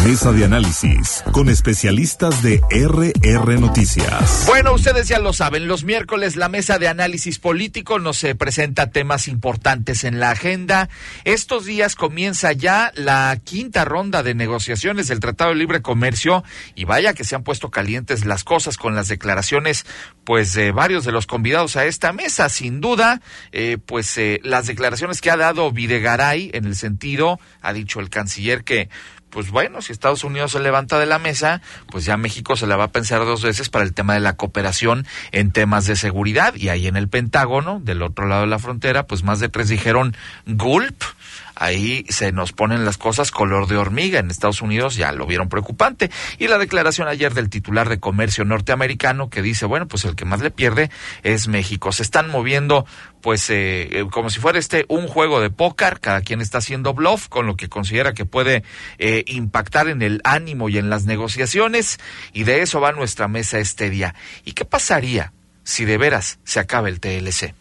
Mesa de análisis con especialistas de RR Noticias. Bueno, ustedes ya lo saben, los miércoles la mesa de análisis político nos presenta temas importantes en la agenda. Estos días comienza ya la quinta ronda de negociaciones del Tratado de Libre Comercio y vaya que se han puesto calientes las cosas con las declaraciones pues de varios de los convidados a esta mesa. Sin duda, las declaraciones que ha dado Videgaray en el sentido, ha dicho el canciller que pues bueno, si Estados Unidos se levanta de la mesa, pues ya México se la va a pensar dos veces para el tema de la cooperación en temas de seguridad. Y ahí en el Pentágono, del otro lado de la frontera, pues más de 3 dijeron gulp. Ahí se nos ponen las cosas color de hormiga. En Estados Unidos ya lo vieron preocupante. Y la declaración ayer del titular de comercio norteamericano que dice, bueno, pues el que más le pierde es México. Se están moviendo pues como si fuera un juego de póker, cada quien está haciendo bluff con lo que considera que puede impactar en el ánimo y en las negociaciones, y de eso va nuestra mesa este día. ¿Y qué pasaría si de veras se acaba el TLC?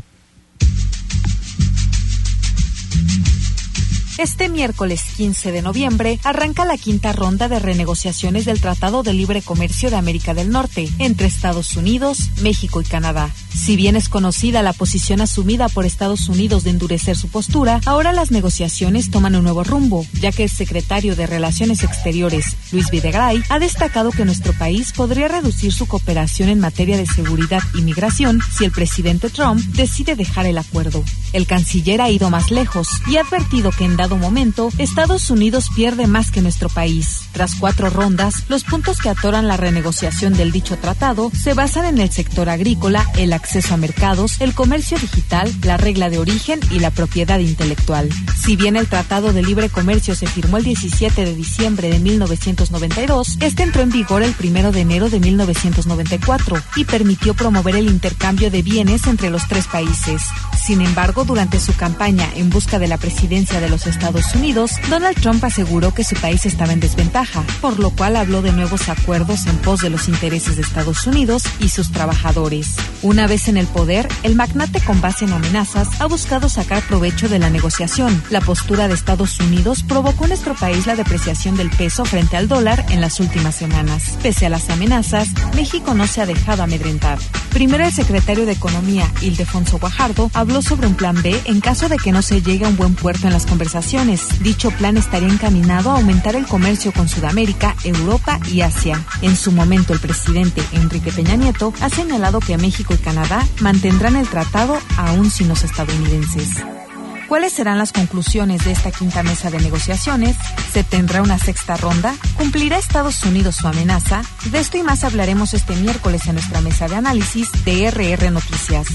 Este miércoles 15 de noviembre arranca la quinta ronda de renegociaciones del Tratado de Libre Comercio de América del Norte entre Estados Unidos, México y Canadá. Si bien es conocida la posición asumida por Estados Unidos de endurecer su postura, ahora las negociaciones toman un nuevo rumbo, ya que el secretario de Relaciones Exteriores, Luis Videgaray, ha destacado que nuestro país podría reducir su cooperación en materia de seguridad y migración si el presidente Trump decide dejar el acuerdo. El canciller ha ido más lejos y ha advertido que en dado momento, Estados Unidos pierde más que nuestro país. Tras 4 rondas, los puntos que atoran la renegociación del dicho tratado se basan en el sector agrícola, el acceso a mercados, el comercio digital, la regla de origen y la propiedad intelectual. Si bien el Tratado de Libre Comercio se firmó el 17 de diciembre de 1992, este entró en vigor el 1 de enero de 1994 y permitió promover el intercambio de bienes entre los 3 países. Sin embargo, durante su campaña en busca de la presidencia de los Estados Unidos, Donald Trump aseguró que su país estaba en desventaja, por lo cual habló de nuevos acuerdos en pos de los intereses de Estados Unidos y sus trabajadores. Una vez en el poder, el magnate con base en amenazas ha buscado sacar provecho de la negociación. La postura de Estados Unidos provocó en nuestro país la depreciación del peso frente al dólar en las últimas semanas. Pese a las amenazas, México no se ha dejado amedrentar. Primero, el secretario de Economía, Ildefonso Guajardo, habló sobre un plan B en caso de que no se llegue a un buen puerto en las conversaciones. Dicho plan estaría encaminado a aumentar el comercio con Sudamérica, Europa y Asia. En su momento, el presidente Enrique Peña Nieto ha señalado que México y Canadá mantendrán el tratado aún sin los estadounidenses. ¿Cuáles serán las conclusiones de esta quinta mesa de negociaciones? ¿Se tendrá una sexta ronda? ¿Cumplirá Estados Unidos su amenaza? De esto y más hablaremos este miércoles en nuestra mesa de análisis de RR Noticias.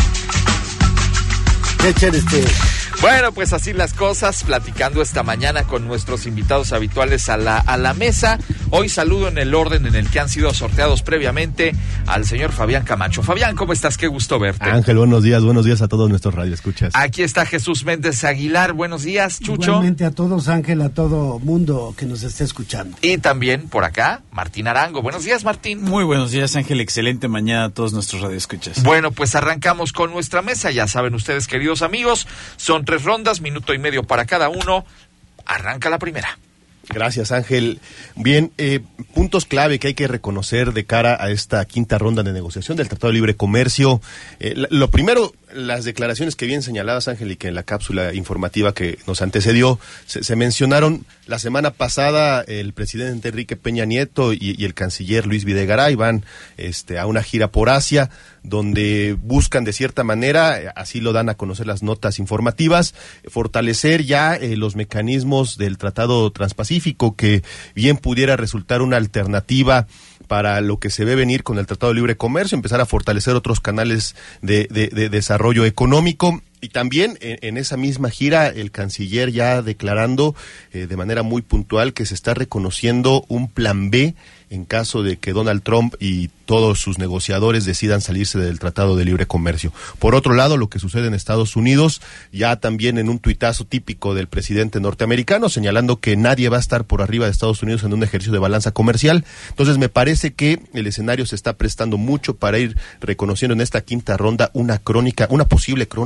Bueno, pues así las cosas, platicando esta mañana con nuestros invitados habituales a la mesa. Hoy saludo en el orden en el que han sido sorteados previamente al señor Fabián Camacho. Fabián, ¿cómo estás? Qué gusto verte. Ángel, buenos días a todos nuestros radioescuchas. Aquí está Jesús Méndez Aguilar, buenos días, Chucho. Igualmente a todos, Ángel, a todo mundo que nos esté escuchando. Y también por acá, Martín Arango. Buenos días, Martín. Muy buenos días, Ángel, excelente mañana a todos nuestros radioescuchas. Bueno, pues arrancamos con nuestra mesa, ya saben ustedes, queridos amigos, son 3 rondas, 1.5 minutos para cada uno. Arranca la primera. Gracias, Ángel. Bien, puntos clave que hay que reconocer de cara a esta quinta ronda de negociación del Tratado de Libre Comercio. Lo primero, las declaraciones que bien señaladas, Ángel, y que en la cápsula informativa que nos antecedió se mencionaron. La semana pasada el presidente Enrique Peña Nieto y el canciller Luis Videgaray van a una gira por Asia, donde buscan de cierta manera, así lo dan a conocer las notas informativas, fortalecer ya los mecanismos del Tratado Transpacífico, que bien pudiera resultar una alternativa para lo que se ve venir con el Tratado de Libre Comercio, empezar a fortalecer otros canales de desarrollo económico. Y también en esa misma gira el canciller ya declarando de manera muy puntual que se está reconociendo un plan B en caso de que Donald Trump y todos sus negociadores decidan salirse del Tratado de Libre Comercio. Por otro lado, lo que sucede en Estados Unidos, ya también en un tuitazo típico del presidente norteamericano, señalando que nadie va a estar por arriba de Estados Unidos en un ejercicio de balanza comercial. Entonces me parece que el escenario se está prestando mucho para ir reconociendo en esta quinta ronda una posible crónica de la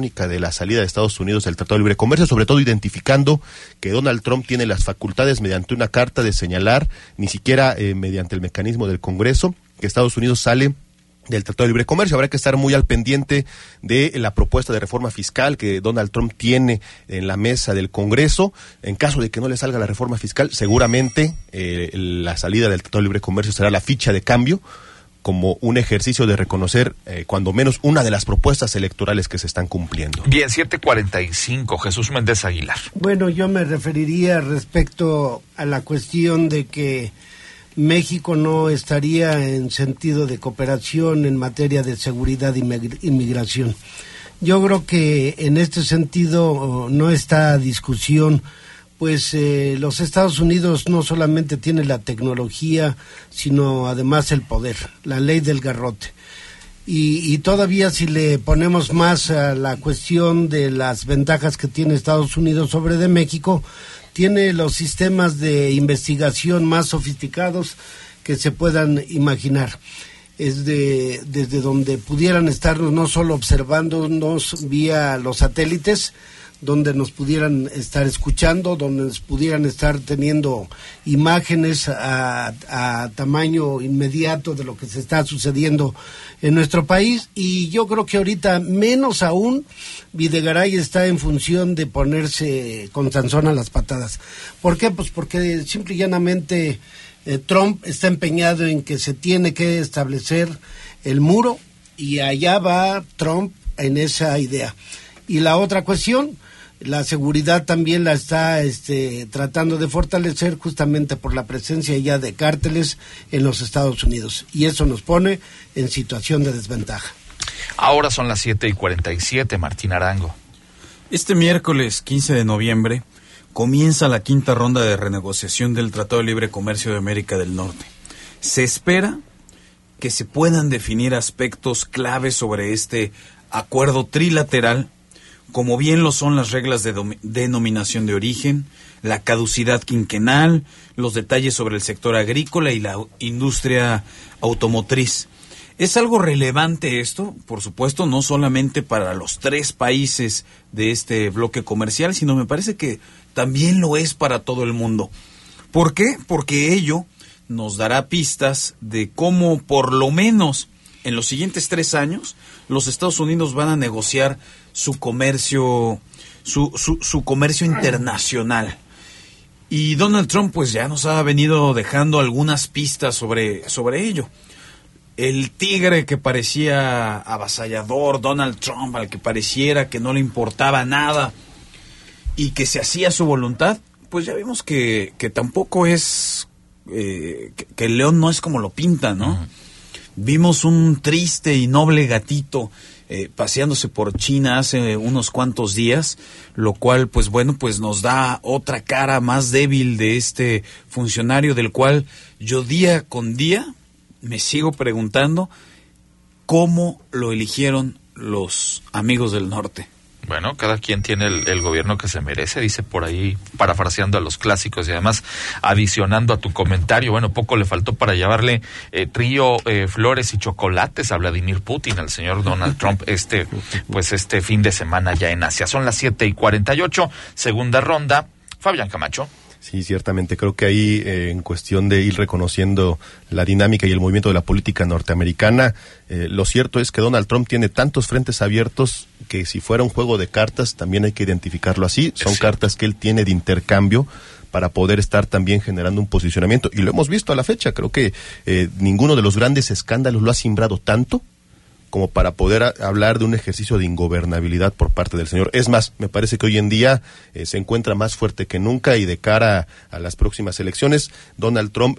la salida de Estados Unidos del Tratado de Libre Comercio, sobre todo identificando que Donald Trump tiene las facultades mediante una carta de señalar, ni siquiera mediante el mecanismo del Congreso, que Estados Unidos sale del Tratado de Libre Comercio. Habrá que estar muy al pendiente de la propuesta de reforma fiscal que Donald Trump tiene en la mesa del Congreso. En caso de que no le salga la reforma fiscal, seguramente la salida del Tratado de Libre Comercio será la ficha de cambio, como un ejercicio de reconocer, cuando menos, una de las propuestas electorales que se están cumpliendo. Bien, 7:45, Jesús Méndez Aguilar. Bueno, yo me referiría respecto a la cuestión de que México no estaría en sentido de cooperación en materia de seguridad y inmigración. Yo creo que en este sentido no está discusión, pues los Estados Unidos no solamente tienen la tecnología, sino además el poder, la ley del garrote. Y todavía si le ponemos más a la cuestión de las ventajas que tiene Estados Unidos sobre de México, tiene los sistemas de investigación más sofisticados que se puedan imaginar. Es desde donde pudieran estarnos no solo observándonos vía los satélites, donde nos pudieran estar escuchando, donde nos pudieran estar teniendo imágenes a tamaño inmediato de lo que se está sucediendo en nuestro país. Y yo creo que ahorita, menos aún, Videgaray está en función de ponerse con Sansón a las patadas. ¿Por qué? Pues porque simple y llanamente Trump está empeñado en que se tiene que establecer el muro, y allá va Trump en esa idea. Y la otra cuestión, la seguridad también la está tratando de fortalecer justamente por la presencia ya de cárteles en los Estados Unidos, y eso nos pone en situación de desventaja. Ahora son las 7:47, Martín Arango. Este miércoles 15 de noviembre comienza la quinta ronda de renegociación del Tratado de Libre Comercio de América del Norte. Se espera que se puedan definir aspectos claves sobre este acuerdo trilateral, como bien lo son las reglas de denominación de origen, la caducidad quinquenal, los detalles sobre el sector agrícola y la industria automotriz. Es algo relevante esto, por supuesto, no solamente para los 3 países de este bloque comercial, sino me parece que también lo es para todo el mundo. ¿Por qué? Porque ello nos dará pistas de cómo, por lo menos en los siguientes 3 años, los Estados Unidos van a negociar su comercio, su comercio internacional. Y Donald Trump pues ya nos ha venido dejando algunas pistas sobre ello. El tigre que parecía avasallador, Donald Trump, al que pareciera que no le importaba nada y que se hacía su voluntad, pues ya vimos que tampoco es, que el león no es como lo pinta, ¿no? Uh-huh. Vimos un triste y noble gatito paseándose por China hace unos cuantos días, lo cual, pues bueno, pues nos da otra cara más débil de este funcionario, del cual yo día con día me sigo preguntando cómo lo eligieron los amigos del norte. Bueno, cada quien tiene el gobierno que se merece, dice por ahí, parafraseando a los clásicos y además adicionando a tu comentario. Bueno, poco le faltó para llevarle trío, flores y chocolates a Vladimir Putin, al señor Donald Trump, este fin de semana ya en Asia. Son las 7:48, segunda ronda. Fabián Camacho. Sí, ciertamente. Creo que ahí, en cuestión de ir reconociendo la dinámica y el movimiento de la política norteamericana, lo cierto es que Donald Trump tiene tantos frentes abiertos que si fuera un juego de cartas, también hay que identificarlo así. Son cartas que él tiene de intercambio para poder estar también generando un posicionamiento. Y lo hemos visto a la fecha. Creo que ninguno de los grandes escándalos lo ha simbrado tanto como para poder hablar de un ejercicio de ingobernabilidad por parte del señor. Es más, me parece que hoy en día se encuentra más fuerte que nunca, y de cara a las próximas elecciones, Donald Trump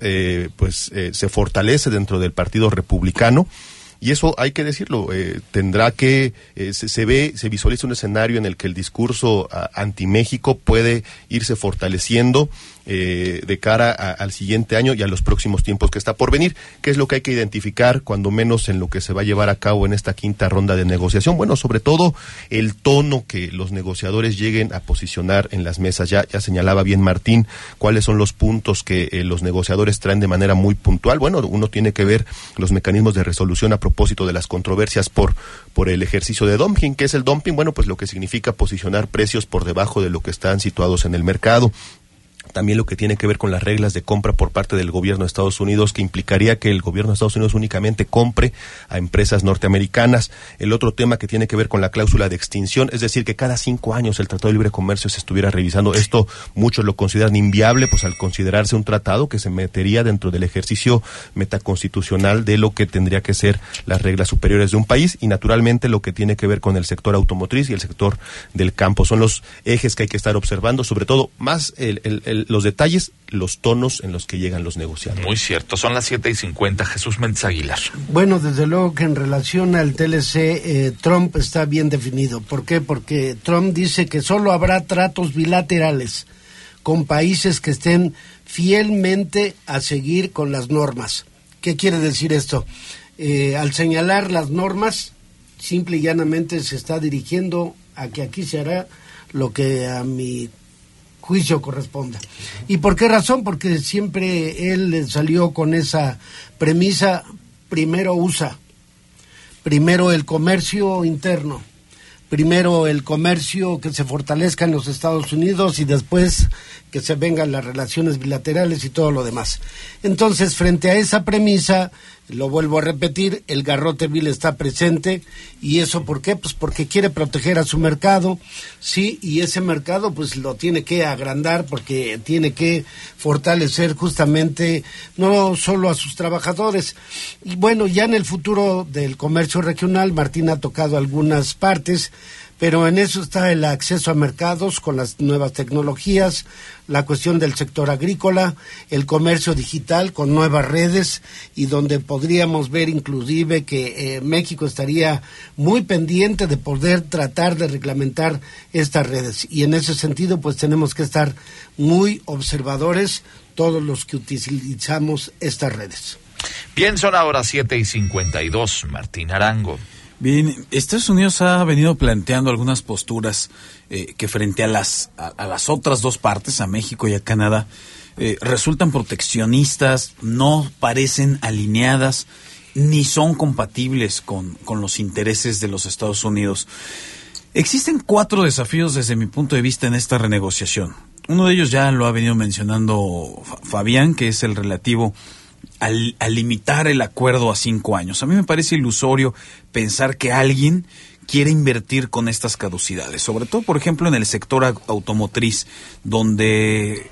se fortalece dentro del Partido Republicano. Y eso hay que decirlo, tendrá que, se visualiza un escenario en el que el discurso anti-México puede irse fortaleciendo de cara al siguiente año y a los próximos tiempos que está por venir. ¿Qué es lo que hay que identificar, cuando menos en lo que se va a llevar a cabo en esta quinta ronda de negociación? Bueno, sobre todo el tono que los negociadores lleguen a posicionar en las mesas. Ya señalaba bien Martín cuáles son los puntos que los negociadores traen de manera muy puntual. Bueno, uno tiene que ver los mecanismos de resolución a propósito de las controversias por el ejercicio de dumping. ¿Qué es el dumping? Bueno, pues lo que significa posicionar precios por debajo de lo que están situados en el mercado. También lo que tiene que ver con las reglas de compra por parte del gobierno de Estados Unidos, que implicaría que el gobierno de Estados Unidos únicamente compre a empresas norteamericanas. El otro tema que tiene que ver con la cláusula de extinción, es decir, que cada 5 años el Tratado de Libre Comercio se estuviera revisando. Esto muchos lo consideran inviable, pues al considerarse un tratado que se metería dentro del ejercicio metaconstitucional de lo que tendría que ser las reglas superiores de un país, y naturalmente lo que tiene que ver con el sector automotriz y el sector del campo. Son los ejes que hay que estar observando, sobre todo más los detalles, los tonos en los que llegan los negociadores. Muy cierto, son las 7:50. Jesús Méndez Aguilar. Bueno, desde luego que en relación al TLC, Trump está bien definido. ¿Por qué? Porque Trump dice que solo habrá tratos bilaterales con países que estén fielmente a seguir con las normas. ¿Qué quiere decir esto? Al señalar las normas, simple y llanamente se está dirigiendo a que aquí se hará lo que a mi juicio corresponda. ¿Y por qué razón? Porque siempre él salió con esa premisa: primero USA, primero el comercio interno, primero el comercio que se fortalezca en los Estados Unidos y después que se vengan las relaciones bilaterales y todo lo demás. Entonces, frente a esa premisa, lo vuelvo a repetir, el garrote vil está presente. ¿Y eso por qué? Pues porque quiere proteger a su mercado, sí, y ese mercado pues lo tiene que agrandar, porque tiene que fortalecer justamente no solo a sus trabajadores. Y bueno, ya en el futuro del comercio regional, Martín ha tocado algunas partes, pero en eso está el acceso a mercados con las nuevas tecnologías, la cuestión del sector agrícola, el comercio digital con nuevas redes, y donde podríamos ver inclusive que México estaría muy pendiente de poder tratar de reglamentar estas redes. Y en ese sentido pues tenemos que estar muy observadores todos los que utilizamos estas redes. Bien, son ahora 7:52. Martín Arango. Bien, Estados Unidos ha venido planteando algunas posturas que frente a las otras dos partes, a México y a Canadá, resultan proteccionistas, no parecen alineadas, ni son compatibles con los intereses de los Estados Unidos. Existen 4 desafíos desde mi punto de vista en esta renegociación. Uno de ellos ya lo ha venido mencionando Fabián, que es el relativo a limitar el acuerdo a 5 años. A mí me parece ilusorio pensar que alguien quiere invertir con estas caducidades, sobre todo, por ejemplo, en el sector automotriz, donde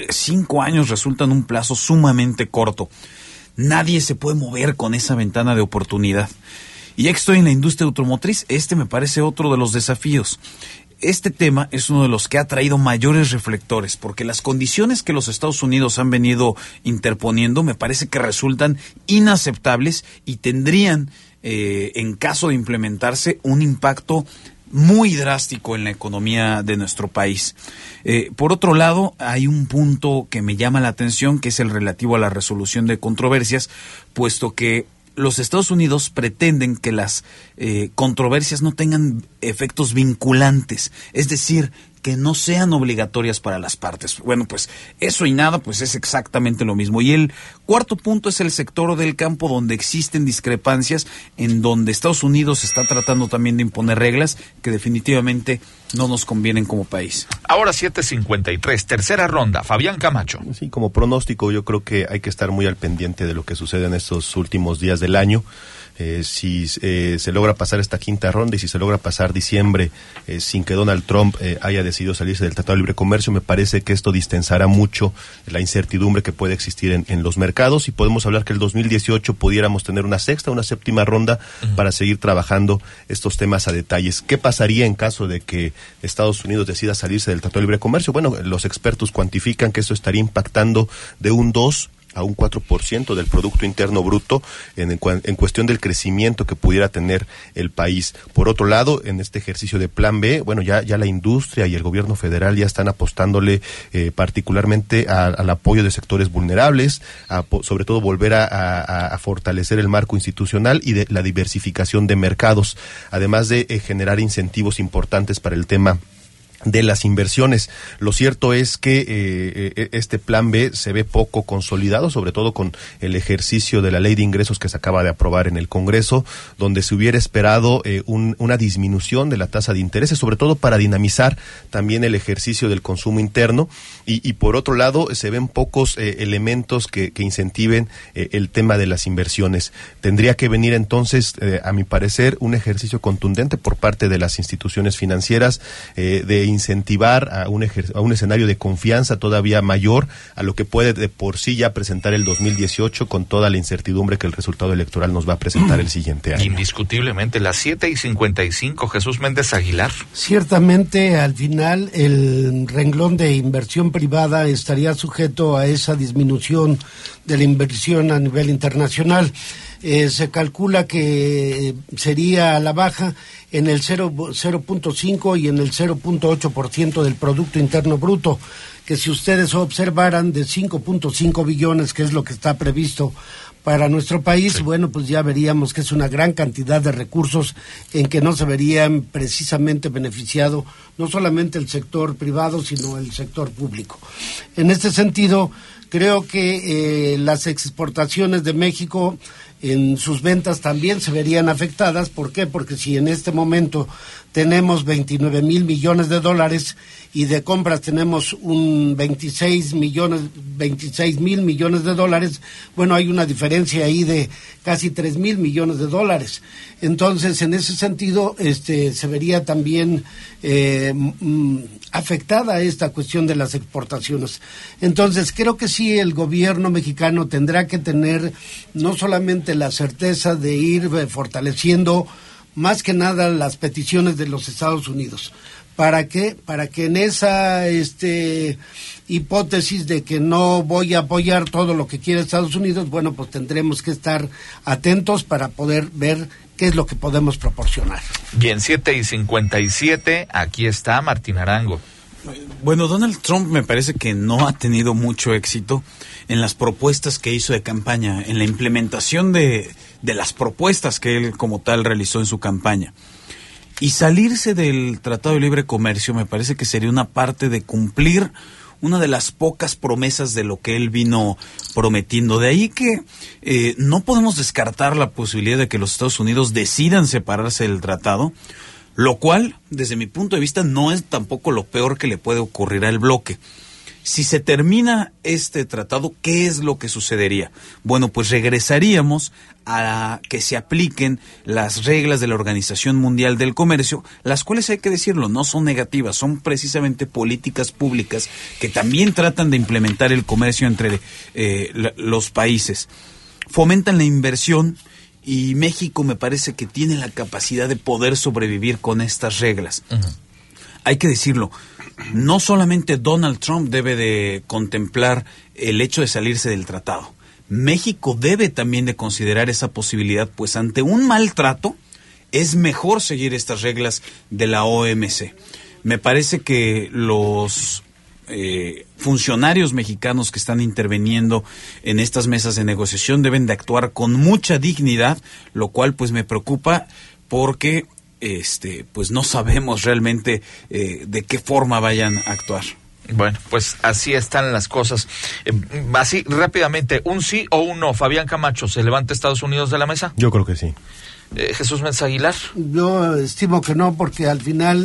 5 años resultan un plazo sumamente corto. Nadie se puede mover con esa ventana de oportunidad. Y ya que estoy en la industria automotriz, me parece otro de los desafíos. Este tema es uno de los que ha traído mayores reflectores, porque las condiciones que los Estados Unidos han venido interponiendo me parece que resultan inaceptables y tendrían, en caso de implementarse, un impacto muy drástico en la economía de nuestro país. Por otro lado, hay un punto que me llama la atención, que es el relativo a la resolución de controversias, puesto que los Estados Unidos pretenden que las controversias no tengan efectos vinculantes, es decir, que no sean obligatorias para las partes. Bueno, pues eso y nada, pues es exactamente lo mismo. Y el cuarto punto es el sector del campo, donde existen discrepancias, en donde Estados Unidos está tratando también de imponer reglas que definitivamente no nos convienen como país. Ahora 7:53, tercera ronda. Fabián Camacho. Sí, como pronóstico, yo creo que hay que estar muy al pendiente de lo que sucede en estos últimos días del año. Si se logra pasar esta quinta ronda y si se logra pasar diciembre sin que Donald Trump haya decidido salirse del Tratado de Libre Comercio, me parece que esto distensará mucho la incertidumbre que puede existir en los mercados, y podemos hablar que el 2018 pudiéramos tener una sexta, una séptima ronda para seguir trabajando estos temas a detalles. ¿Qué pasaría en caso de que Estados Unidos decida salirse del Tratado de Libre Comercio? Bueno, los expertos cuantifican que eso estaría impactando de un 2 a un 4% del Producto Interno Bruto en cuestión del crecimiento que pudiera tener el país. Por otro lado, en este ejercicio de Plan B, bueno, ya la industria y el gobierno federal ya están apostándole particularmente al apoyo de sectores vulnerables, sobre todo volver a fortalecer el marco institucional y de la diversificación de mercados, además de generar incentivos importantes para el tema de las inversiones. Lo cierto es que este Plan B se ve poco consolidado, sobre todo con el ejercicio de la Ley de Ingresos que se acaba de aprobar en el Congreso, donde se hubiera esperado una disminución de la tasa de intereses, sobre todo para dinamizar también el ejercicio del consumo interno, y por otro lado se ven pocos elementos que incentiven el tema de las inversiones. Tendría que venir entonces, a mi parecer, un ejercicio contundente por parte de las instituciones financieras de incentivar a un escenario de confianza todavía mayor a lo que puede de por sí ya presentar el 2018, con toda la incertidumbre que el resultado electoral nos va a presentar el siguiente año. Indiscutiblemente, las 7:55, Jesús Méndez Aguilar. Ciertamente, al final, el renglón de inversión privada estaría sujeto a esa disminución de la inversión a nivel internacional. Se calcula que sería a la baja en el 0.5 y en el 0.8% del Producto Interno Bruto, que si ustedes observaran de 5.5 billones, que es lo que está previsto para nuestro país, sí, bueno, pues ya veríamos que es una gran cantidad de recursos en que no se verían precisamente beneficiado no solamente el sector privado, sino el sector público. En este sentido, creo que las exportaciones de México en sus ventas también se verían afectadas. ¿Por qué? Porque si en este momento tenemos 29,000 millones de dólares y de compras tenemos un 26,000 millones de dólares, bueno, hay una diferencia ahí de casi 3,000 millones de dólares. Entonces, en ese sentido, se vería también afectada esta cuestión de las exportaciones. Entonces, creo que sí, el gobierno mexicano tendrá que tener no solamente la certeza de ir fortaleciendo más que nada las peticiones de los Estados Unidos. ¿Para qué? Para que en esa hipótesis de que no voy a apoyar todo lo que quiere Estados Unidos, bueno, pues tendremos que estar atentos para poder ver qué es lo que podemos proporcionar. Bien, 7:57, aquí está Martín Arango. Bueno, Donald Trump me parece que no ha tenido mucho éxito en las propuestas que hizo de campaña, en la implementación de las propuestas que él como tal realizó en su campaña. Y salirse del Tratado de Libre Comercio me parece que sería una parte de cumplir una de las pocas promesas de lo que él vino prometiendo. De ahí que no podemos descartar la posibilidad de que los Estados Unidos decidan separarse del tratado, lo cual, desde mi punto de vista, no es tampoco lo peor que le puede ocurrir al bloque. Si se termina este tratado, ¿qué es lo que sucedería? Bueno, pues regresaríamos a que se apliquen las reglas de la Organización Mundial del Comercio, las cuales, hay que decirlo, no son negativas, son precisamente políticas públicas que también tratan de implementar el comercio entre los países. Fomentan la inversión, y México me parece que tiene la capacidad de poder sobrevivir con estas reglas. Uh-huh. Hay que decirlo, no solamente Donald Trump debe de contemplar el hecho de salirse del tratado. México debe también de considerar esa posibilidad, pues ante un maltrato es mejor seguir estas reglas de la OMC. Me parece que los funcionarios mexicanos que están interviniendo en estas mesas de negociación deben de actuar con mucha dignidad, lo cual pues me preocupa porque pues no sabemos realmente de qué forma vayan a actuar. Bueno, pues así están las cosas. Así rápidamente, ¿un sí o un no? Fabián Camacho, ¿se levanta Estados Unidos de la mesa? Yo creo que sí. Jesús Méndez Aguilar. Yo estimo que no, porque al final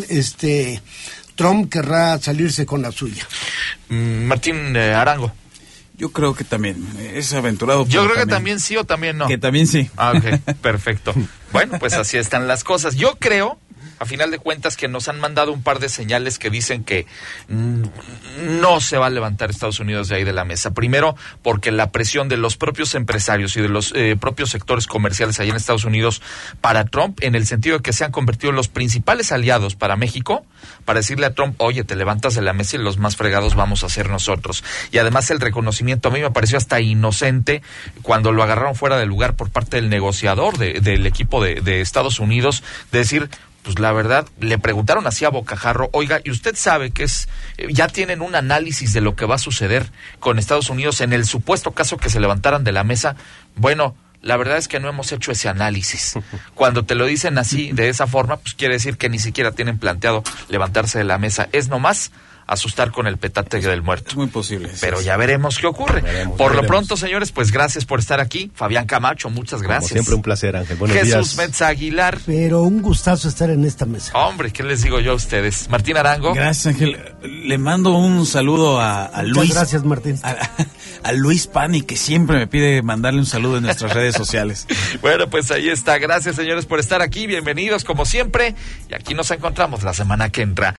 Trump querrá salirse con la suya. Martín Arango. Yo creo que también es aventurado. Yo creo que también sí o también no. Que también sí. Ah, ok, perfecto. Bueno, pues así están las cosas. Yo creo a final de cuentas que nos han mandado un par de señales que dicen que no se va a levantar Estados Unidos de ahí de la mesa. Primero, porque la presión de los propios empresarios y de los propios sectores comerciales allá en Estados Unidos para Trump, en el sentido de que se han convertido en los principales aliados para México, para decirle a Trump, oye, te levantas de la mesa y los más fregados vamos a ser nosotros. Y además el reconocimiento a mí me pareció hasta inocente cuando lo agarraron fuera de lugar por parte del negociador del equipo de Estados Unidos, de decir, pues la verdad, le preguntaron así a bocajarro, oiga, ¿y usted sabe que ya tienen un análisis de lo que va a suceder con Estados Unidos en el supuesto caso que se levantaran de la mesa? Bueno, la verdad es que no hemos hecho ese análisis. Cuando te lo dicen así, de esa forma, pues quiere decir que ni siquiera tienen planteado levantarse de la mesa. Es nomás asustar con el petate del muerto. Es muy posible. Pero ya veremos qué ocurre. Por lo pronto, señores, pues gracias por estar aquí. Fabián Camacho, muchas gracias. Como siempre un placer, Ángel. Buenos días. Jesús Metza Aguilar. Pero un gustazo estar en esta mesa. Hombre, ¿qué les digo yo a ustedes? Martín Arango. Gracias, Ángel. Le mando un saludo a Luis. Gracias, Martín. A Luis Pani, que siempre me pide mandarle un saludo en nuestras redes sociales. Bueno, pues ahí está. Gracias, señores, por estar aquí. Bienvenidos, como siempre. Y aquí nos encontramos la semana que entra.